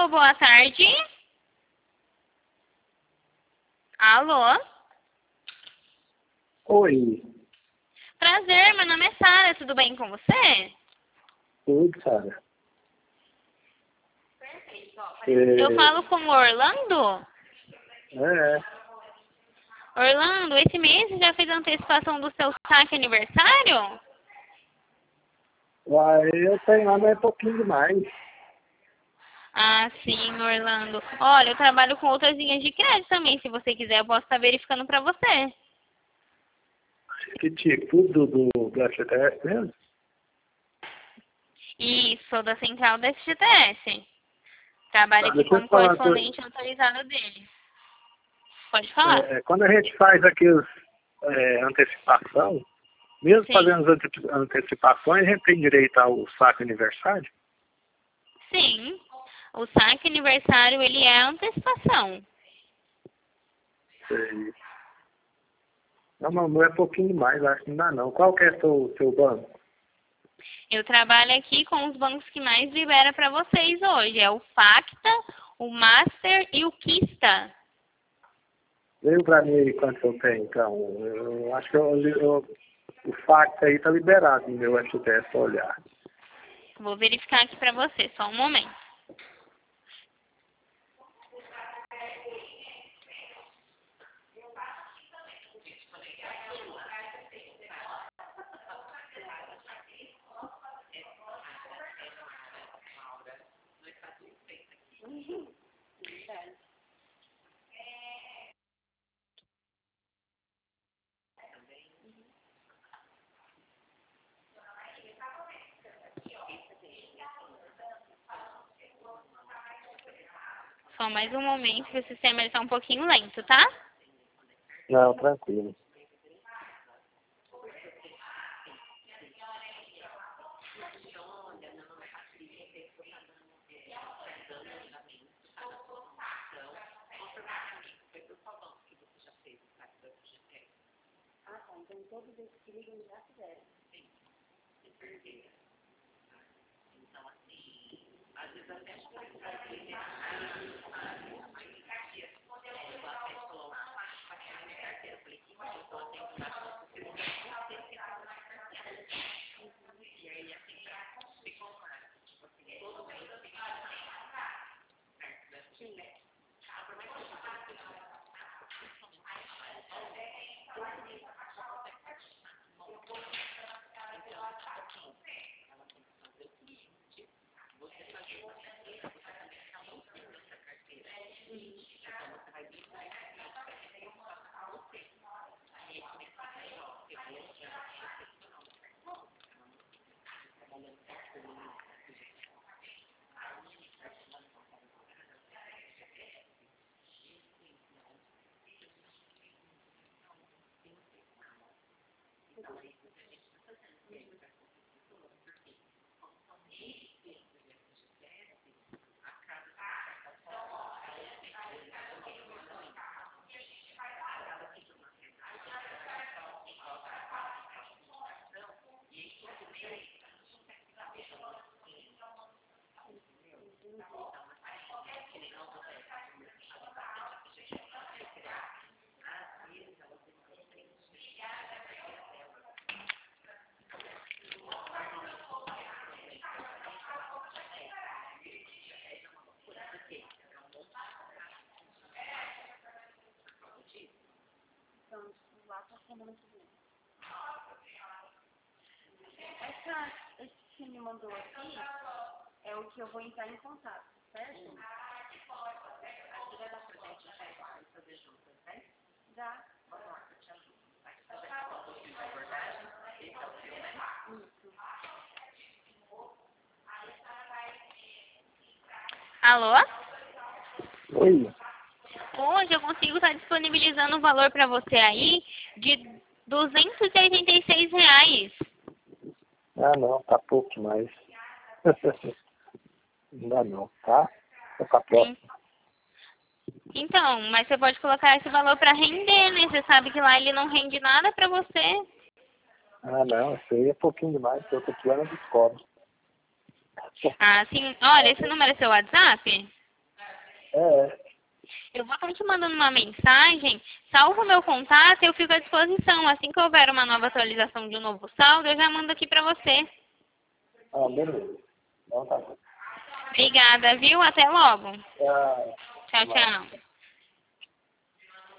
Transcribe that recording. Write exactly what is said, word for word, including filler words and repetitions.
boa tarde. Alô? Oi, Prazer, meu nome é Sara, tudo bem com você? tudo, Sara. Eu É, falo com o Orlando? é, Orlando, esse mês você já fez a antecipação do seu saque aniversário? uai, eu tenho lá, mas é pouquinho demais. Ah, sim, Orlando. Olha, eu trabalho com outras linhas de crédito também. Se você quiser, eu posso estar verificando para você. Que tipo do, do, do F G T S mesmo? Isso, sou da central da F G T S. Trabalho Ah, aqui deixa eu como te falar uma coisa. correspondente autorizado deles. Pode falar? É, quando a gente faz aqui os, é, antecipação, mesmo Sim. fazendo as ante- antecipações, a gente tem direito ao saque aniversário? Sim. O saque aniversário, ele é antecipação. Sei. Não, mas o meu é pouquinho demais, acho que não dá não. Qual que é o seu, seu banco? Eu trabalho aqui com os bancos que mais libera para vocês hoje. É o Facta, o Master e o Kista. Veio pra mim aí quanto eu tenho, então. Eu acho que eu, eu- o facto aí tá liberado no meu F G T S pra olhar. Vou verificar aqui para você, só um momento. Só mais um momento que o sistema está um pouquinho lento, tá? Não, tranquilo. Essa, esse que você me mandou aqui é o que eu vou entrar em contato, certo? Dá. Alô? Oi. Hoje eu consigo estar disponibilizando um valor para você aí de duzentos e oitenta e seis reais. Ah, não, tá pouco demais. Não dá não, tá? Fica pra próxima. Então, mas você pode colocar esse valor para render, né? Você sabe que lá ele não rende nada para você. Ah, não, isso aí é pouquinho demais, eu tô aqui lá na descobre. Ah, sim. Olha, esse número é seu WhatsApp? É. Eu vou estar te mandando uma mensagem, salva o meu contato e eu fico à disposição. Assim que houver uma nova atualização de um novo saldo, eu já mando aqui para você. Ah, beleza. Então tá bom. Obrigada, viu? Até logo. Tchau. Tchau, tchau.